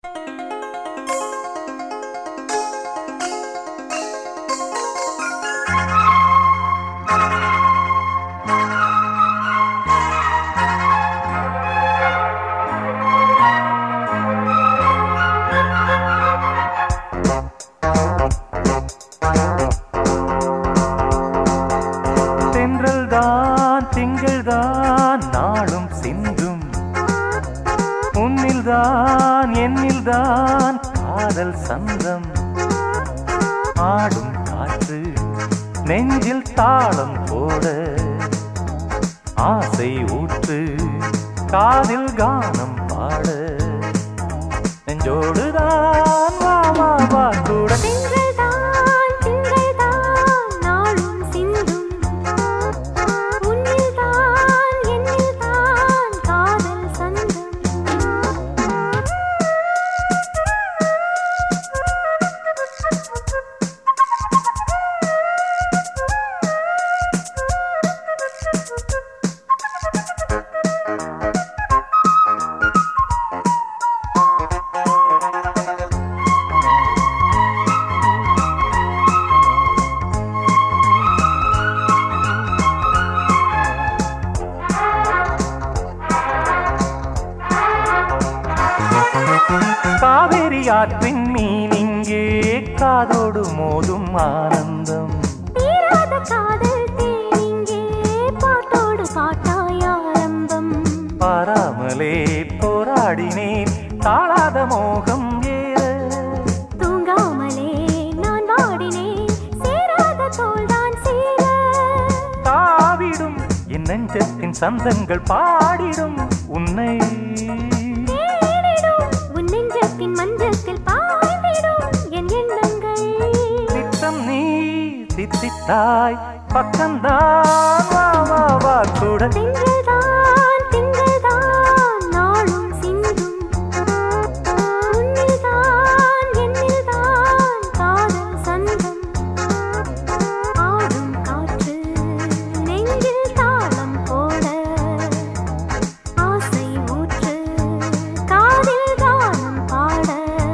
திங்கள்தான் நாளும் சிந்தும் உன்னில்தான் என்னில்தான் காதல் சந்தம் ஆடும் காற்று நெஞ்சில் தாளம் போட ஆசை ஊற்று காதில் கானம் பாட நெஞ்சோடுதான் வா வா வா கூட காவேரி ஆற்றின் மீன் இங்கே காதோடு மோதும் ஆனந்தம் தீராத காதல் தேனிங்கே பாட்டோடு பாட்டாய் ஆரம்பம் பாராமலே போராடினேன் தாழாத மோகம் ஏற தூங்காமலே நான் வாடினேன் சேராத தோல்தான் சேர தாவிடும் என் நெஞ்சத்தின் சந்தங்கள் பாடிடும் உன்னை மஞ்சத்தில் பாய்ந்திடும் என் எண்ணங்கள் திட்டம் நீ தித்தித்தாய் பக்கம்தான் வா வா வா கூட திங்கள்தான் நாளும் சிந்தும் உன்னில்தான் என்னில்தான் காதல் சந்தம் ஆடும் காற்று நெஞ்சில் தாளம் போட ஆசை ஊற்று காதில் கானம் பாட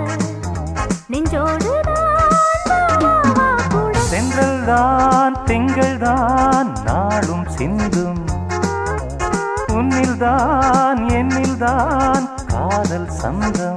சென்றல்தான் திங்கள்தான் நாளும் சிந்தும் உன்னில்தான் என்னில்தான் காதல் சந்தம்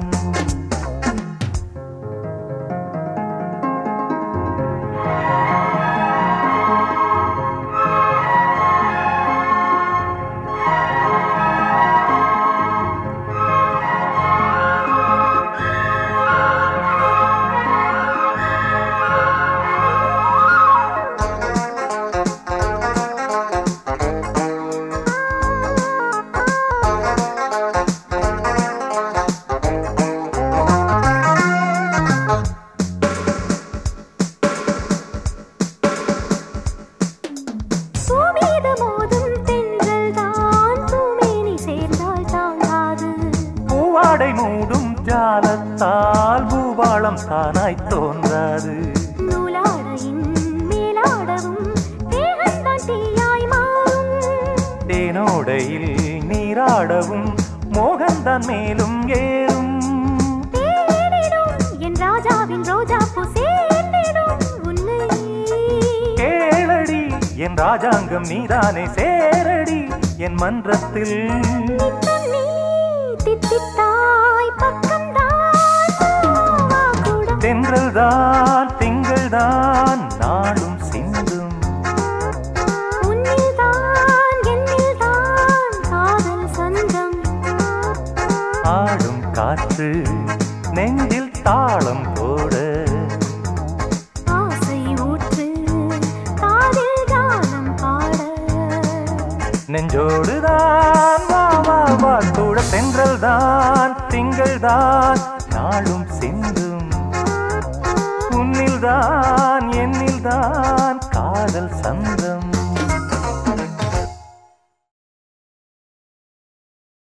பூவாடை மூடும் ஜாலத்தால் பூபாளம் தானாய் தோன்றாது நூலாடையின் மேலாடவும் தேகந்தான் தீயாய் மாறும் தேனோடையில் நீராடவும் மோகந்தான் மேலும் ஏறும் தேடிடும் என் ராஜாவின் ரோஜா பூ சேர்ந்திடும் உன்னை கேளடி என் ராஜாங்கம் நீதானே சேரடி என் மன்றத்தில் தித்தித்தாய் பக்கம்தான் கூட தென்றல்தான் திங்கள்தான் நாளும் சிந்தும் உன்னில்தான் என்னில்தான் காதல் சந்தம் ஆடும் காற்று நெஞ்சில் தாளம் போட ஆசை ஊற்று காதில் கானம் பாட நெஞ்சோடுதான் வா வா வா கூட தென்றல்தான் திங்கள்தான் நாளும் சிந்தும்